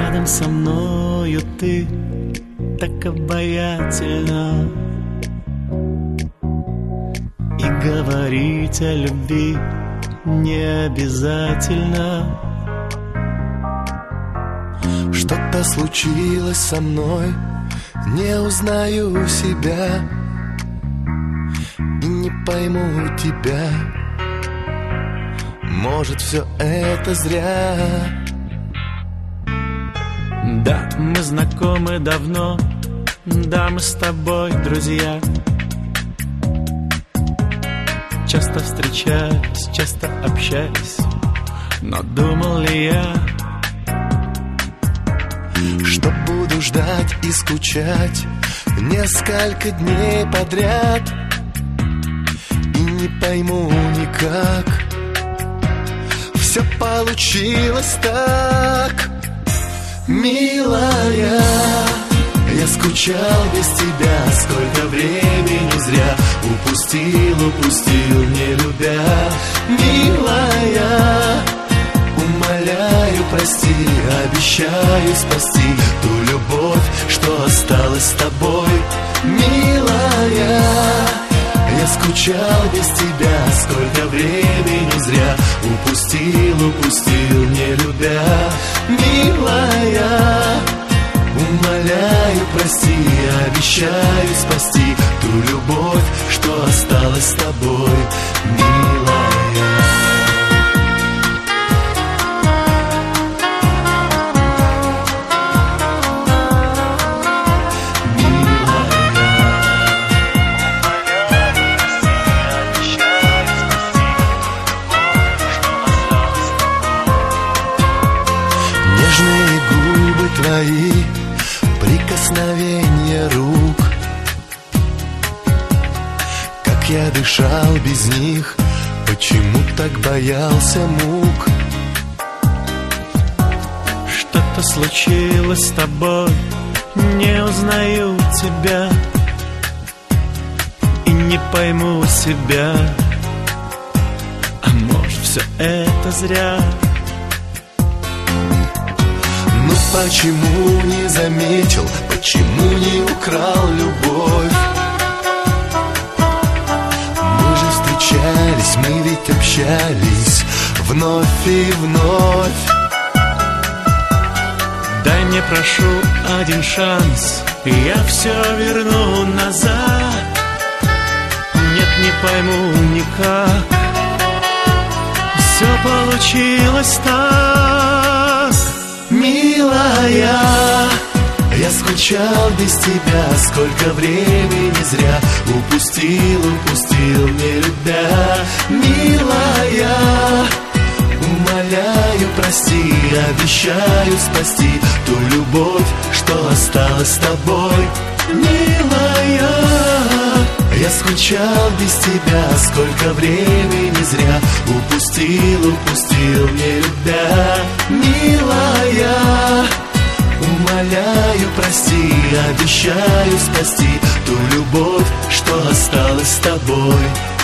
Рядом со мною ты так обаятельна, и говорить о любви не обязательно. Что-то случилось со мной, не узнаю себя и не пойму тебя. Может, все это зря. Да, мы знакомы давно, да, мы с тобой друзья. Часто встречались, часто общались, но думал ли я, что буду ждать и скучать несколько дней подряд и не пойму никак. Все получилось так, милая. Я скучал без тебя, сколько времени зря упустил, не любя. Милая, умоляю, прости, обещаю спасти ту любовь, что осталась с тобой. Милая, я скучал без тебя, сколько времени зря упустил, не любя. Милая, умоляю, прости, обещаю спасти ту любовь, что осталась с тобой, милая. Нежные губы твои, прикосновение рук, как я дышал без них, почему так боялся мук. что-то случилось с тобой, не узнаю тебя и не пойму себя. А может, все это зря? Ну почему не заметил, почему не украл любовь? Мы же встречались, мы ведь общались вновь и вновь. Дай мне, прошу, один шанс, и я все верну назад. Нет, не пойму никак, все получилось так. Милая, я скучал без тебя, сколько времени зря упустил, не любя. Милая, умоляю, прости, обещаю спасти ту любовь, что осталась с тобой. Милая, я скучал без тебя, сколько времени зря упустил, не любя. Милая, умоляю, прости, обещаю спасти ту любовь, что осталась с тобой.